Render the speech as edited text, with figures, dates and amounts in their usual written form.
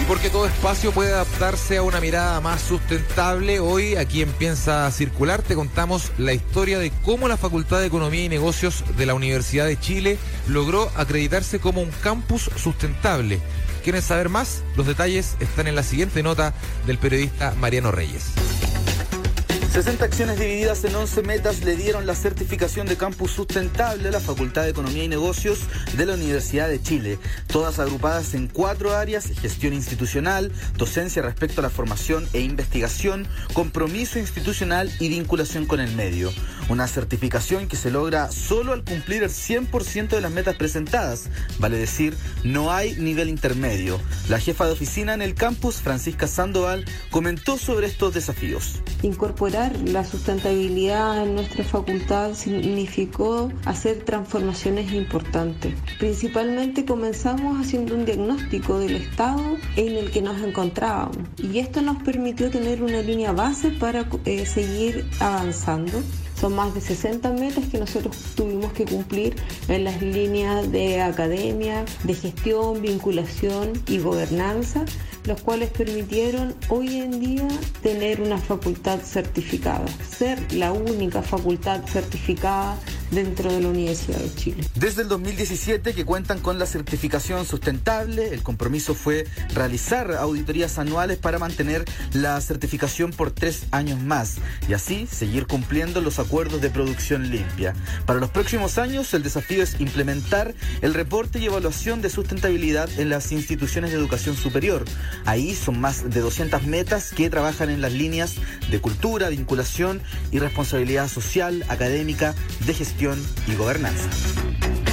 Porque todo espacio puede adaptarse a una mirada más sustentable. Hoy, aquí en Piensa Circular, te contamos la historia de cómo la Facultad de Economía y Negocios de la Universidad de Chile logró acreditarse como un campus sustentable. ¿Quieren saber más? Los detalles están en la siguiente nota del periodista Mariano Reyes. 60 acciones divididas en 11 metas le dieron la certificación de campus sustentable a la Facultad de Economía y Negocios de la Universidad de Chile, todas agrupadas en 4 áreas: gestión institucional, docencia respecto a la formación e investigación, compromiso institucional y vinculación con el medio. Una certificación que se logra solo al cumplir el 100% de las metas presentadas, vale decir, no hay nivel intermedio. La jefa de oficina en el campus, Francisca Sandoval, comentó sobre estos desafíos. Incorporar la sustentabilidad en nuestra facultad significó hacer transformaciones importantes. Principalmente comenzamos haciendo un diagnóstico del estado en el que nos encontrábamos, y esto nos permitió tener una línea base para seguir avanzando. Son más de 60 metas que nosotros tuvimos que cumplir en las líneas de academia, de gestión, vinculación y gobernanza, los cuales permitieron hoy en día tener una facultad certificada, ser la única facultad certificada dentro de la Universidad de Chile. Desde el 2017 que cuentan con la certificación sustentable, el compromiso fue realizar auditorías anuales para mantener la certificación por 3 años más y así seguir cumpliendo los acuerdos de producción limpia. Para los próximos años, el desafío es implementar el reporte y evaluación de sustentabilidad en las instituciones de educación superior. Ahí son más de 200 metas que trabajan en las líneas de cultura, vinculación y responsabilidad social, académica, de gestión y gobernanza.